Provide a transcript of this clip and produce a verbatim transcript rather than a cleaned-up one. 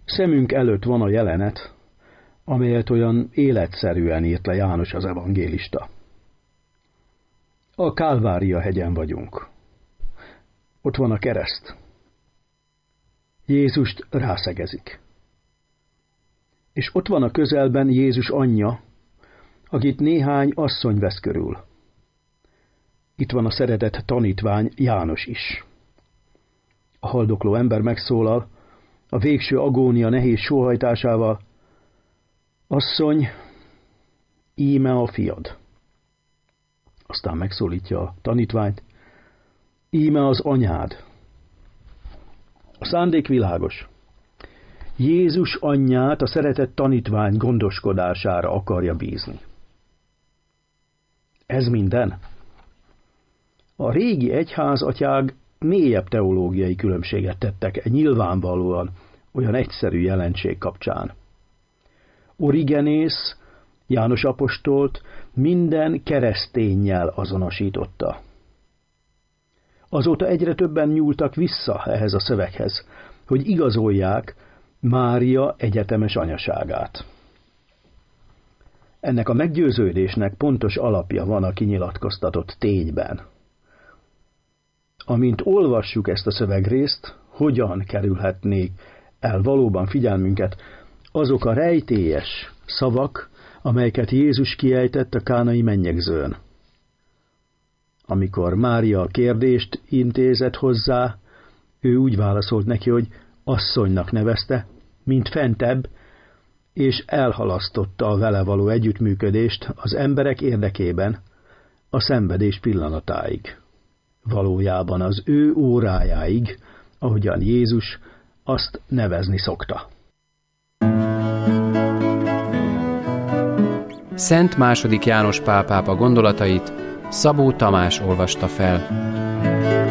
Szemünk előtt van a jelenet, amelyet olyan életszerűen írt le János az evangélista. A Kálvária hegyen vagyunk. Ott van a kereszt. Jézust rászegezik. És ott van a közelben Jézus anyja, akit néhány asszony vesz körül. Itt van a szeretett tanítvány János is. A haldokló ember megszólal, a végső agónia nehéz sóhajtásával: asszony, íme a fiad. Aztán megszólítja a tanítványt: íme az anyád. A szándék világos. Jézus anyját a szeretett tanítvány gondoskodására akarja bízni. Ez minden? A régi egyházatyák mélyebb teológiai különbséget tettek e nyilvánvalóan olyan egyszerű jelenség kapcsán. Origenész János apostolt minden kereszténnyel azonosította. Azóta egyre többen nyúltak vissza ehhez a szöveghez, hogy igazolják Mária egyetemes anyaságát. Ennek a meggyőződésnek pontos alapja van a kinyilatkoztatott tényben. Amint olvassuk ezt a szövegrészt, hogyan kerülhetnék el valóban figyelmünket azok a rejtélyes szavak, amelyeket Jézus kiejtett a kánai mennyegzőn. Amikor Mária a kérdést intézett hozzá, ő úgy válaszolt neki, hogy asszonynak nevezte, mint fentebb, és elhalasztotta a vele való együttműködést az emberek érdekében a szenvedés pillanatáig. Valójában az ő órájáig, ahogyan Jézus azt nevezni szokta. Szent második János Pál pápa gondolatait Szabó Tamás olvasta fel.